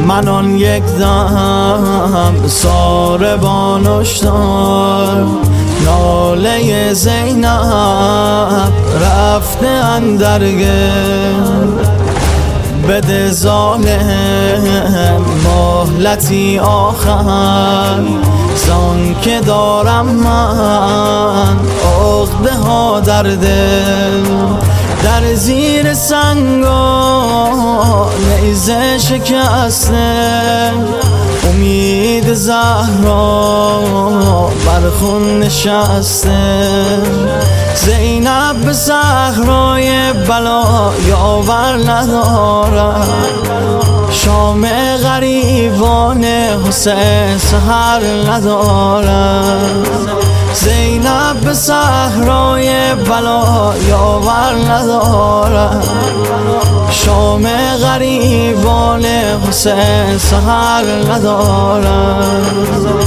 من آن یک دم ساربان اشتار، ناله زینب رفته اندر گل. بده ظالم مهلتی آخر، زان که دارم من عقده ها در دل. در زیر سنگ و نیزه شکسته، امید زهرا بر خون نشسته. زینب به صحرای بلا یاور ندارد، شام غریبان حسین سحر ندارد. زینب به صحرای بلا یاور ندارد، شام غریبان حسین سحر ندارد.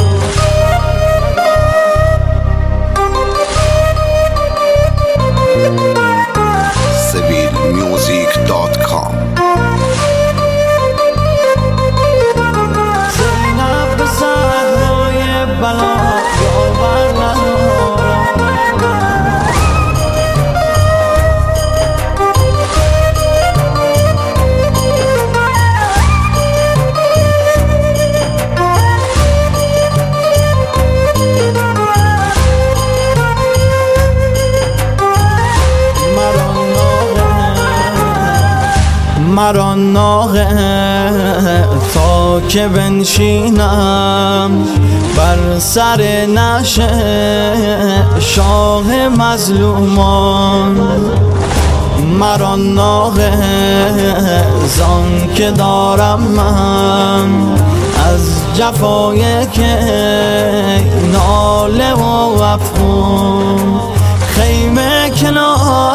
SabilMusic.com. زینب به صحرای بلا یاور ندارد. مرا ناقه تا که بنشینم بر سر نشه شاه مظلومان. مرا ناقه زان که دارم من از جفای که ناله و افغون. خیمه کنار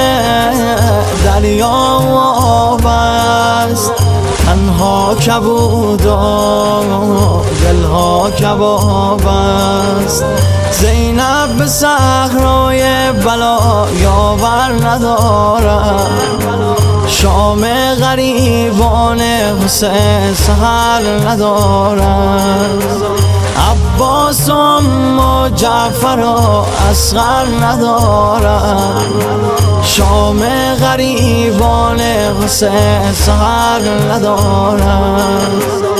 دریا و آب است، تنها کبود و دلها کباب است. زینب به صحرای بلا یاور ندارد، شام غریبان حسین سحر ندارد. عباس و جعفر و اصغر ندارد، شام غریبان حسین سحر ندارد.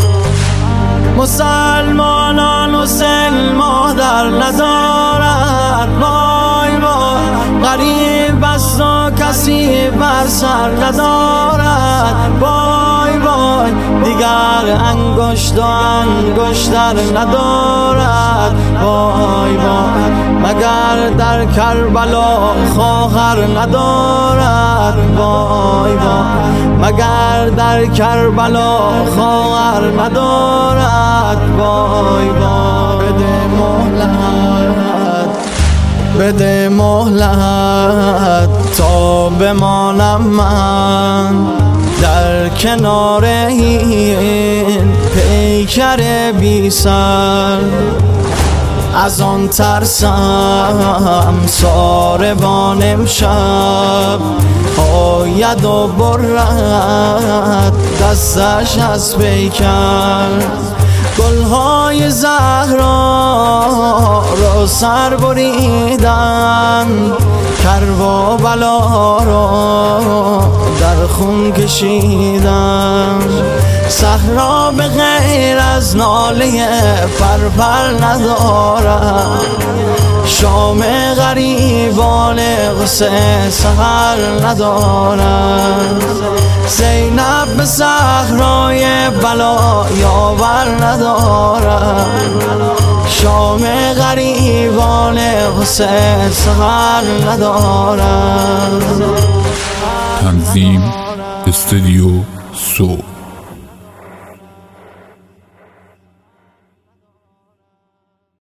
مسلمانان حسین مادر ندارد، وای وای غریب است و کسی بر سر ندارد. وای وای دیگر انگشت و انگشتر ندارد. وای وای مگر در کربلا خواهر ندارد. وای وای مگر در کربلا خواهر ندارد. وای وای بده مهلت تا بمانم من در کنار این پیکر بی سر. از آن ترسم ساربان امشب آید و برد دستش از پیکر. گلهای زهرا را سر بریدن، کروا بلا را در خون کشیدن. صحرا به غیر از ناله پرپر ندارد، شام غریبان حسین سحر ندارد. زینب به صحرای بلا یاور ندارد، شام غریبان حسین سحر ندارد. تنظیم استودیو سو.